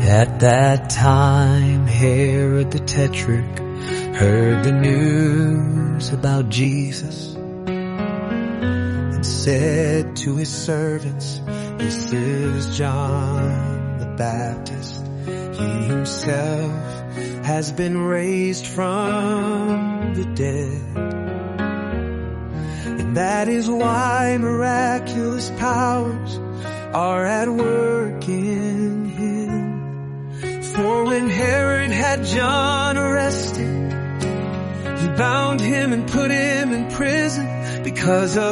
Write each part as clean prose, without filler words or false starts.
At that time, Herod the Tetrarch heard the news about Jesus and said to his servants, "This is John the Baptist. He himself has been raised from the dead. And that is why miraculous powers are at work in him." For when Herod had John arrested, he bound him and put him in prison because of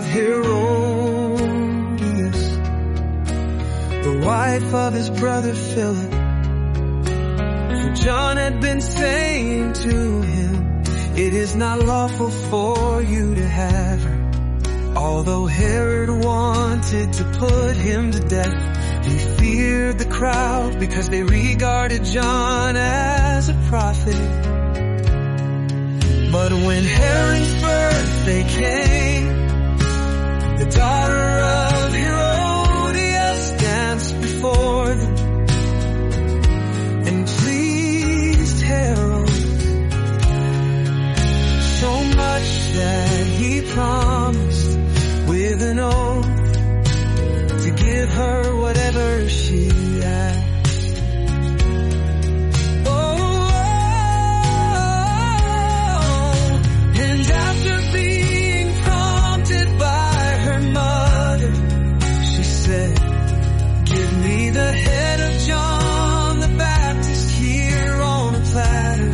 Herodias, the wife of his brother Philip. For John had been saying to him, "It is not lawful for you to have her." Although Herod wanted to put him to death, he feared the crowd because they regarded John as a prophet. But when Herod's birthday came, the daughter of Herodias danced before them and pleased Herod so much that he promised with an oath to give her whatever she asked. And after being prompted by her mother, she said, "Give me the head of John the Baptist here on a platter."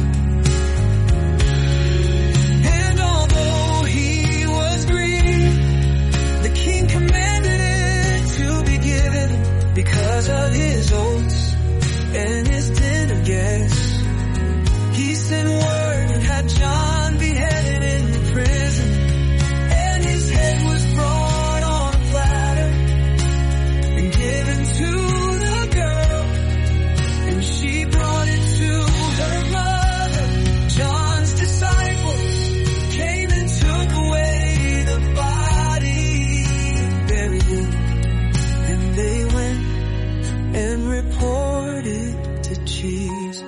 And although he was grieved, the king commanded it to be given because of his oaths and his dinner guests. He sent word and had John beheaded in the prison, and his head was brought on a platter and given to the girl, and she brought it to her mother. John's disciples came and took away the body and buried him, and they went and reported to Jesus.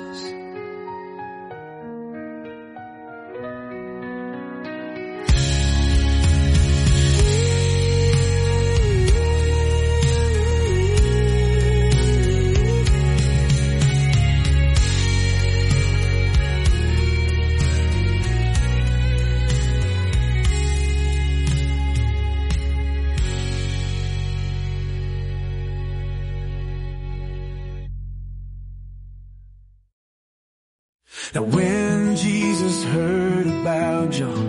Now when Jesus heard about John,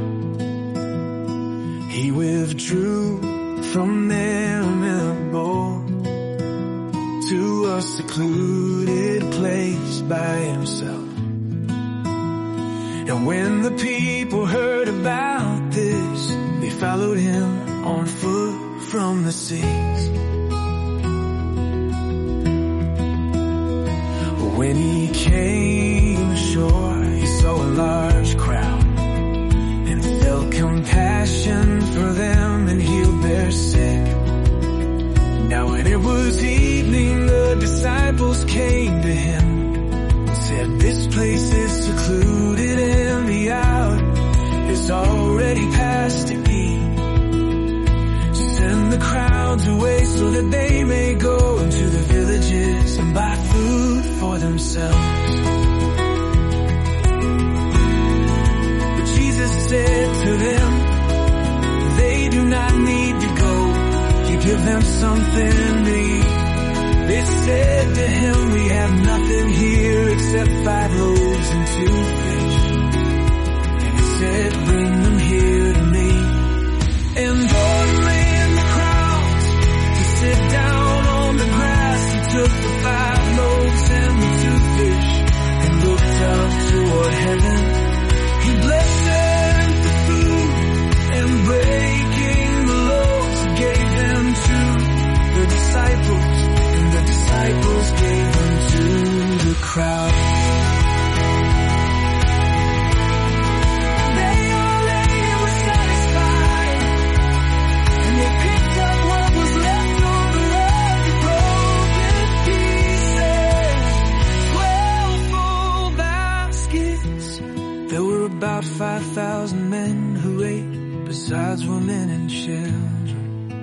he withdrew from them in a boat to a secluded place by himself. And when the people heard about this, they followed him on foot from the seas. When he came ashore, he saw a large crowd and felt compassion for them and healed their sick. Now when it was evening, the disciples came to him and said, "This place is secluded and the hour is already past to eat. Send the crowds away so that they may go into the villages and buy food for themselves." But Jesus said to them, "They do not need to go. You give them something to eat." They said to him, "We have nothing here except 5 loaves and 2 fish." And he said, "Bring them here to me." And ordering the crowds to sit down on the grass, he took the 5 loaves and the 2 fish and looked up toward heaven. He blessed them for food, and breaking the loaves, he gave them to the disciples, and the disciples gave them to the crowd. They all women and children.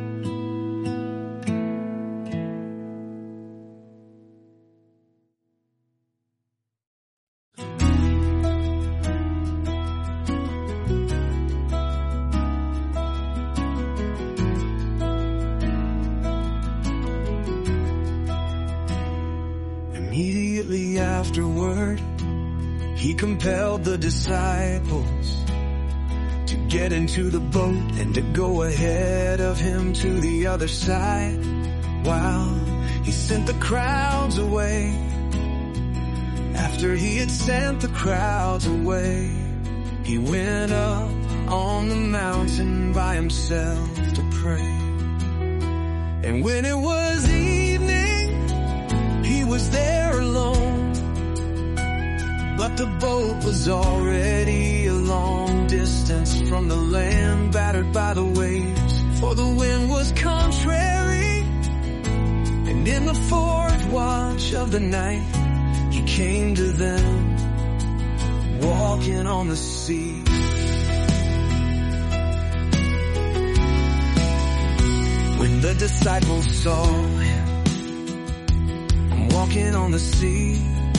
Immediately afterward, he compelled the disciples to get into the boat and to go ahead of him to the other side, while he sent the crowds away. After he had sent the crowds away, he went up on the mountain by himself to pray. And when it was evening, he was there alone, but the boat was already a long distance from the land, battered by the waves, for the wind was contrary. And in the fourth watch of the night, he came to them, walking on the sea. When the disciples saw him walking on the sea,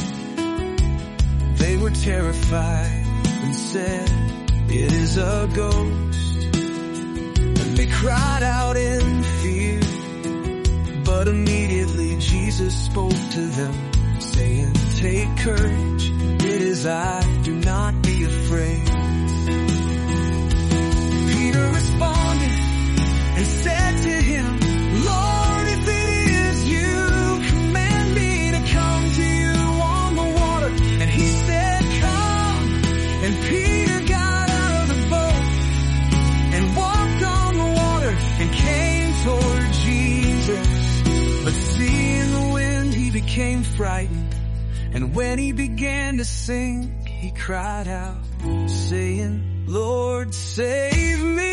they were terrified and said, "It is a ghost." And they cried out in fear. But immediately Jesus spoke to them, saying, "Take courage, it is I, do not be afraid." Peter responded and said to him, "Lord, if it is you, command me to come to you on the water." And he said, "Come." And Peter got out of the boat and walked on the water and came toward Jesus. But seeing the wind, he became frightened, and when he began to sink, he cried out, saying, "Lord, save me."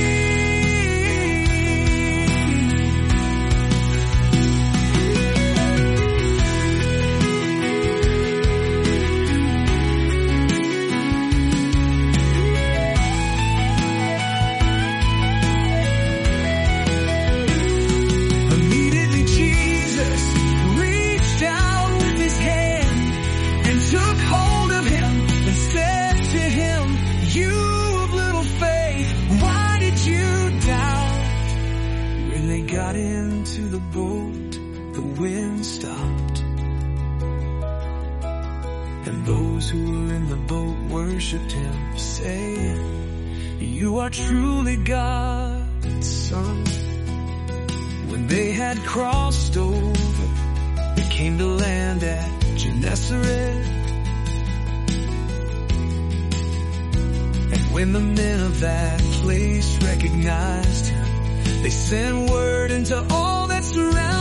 Got into the boat, the wind stopped, and those who were in the boat worshipped him, saying, "You are truly God's Son." When they had crossed over, they came to land at Gennesaret. And when the men of that place recognized him, they sent word into all that surrounded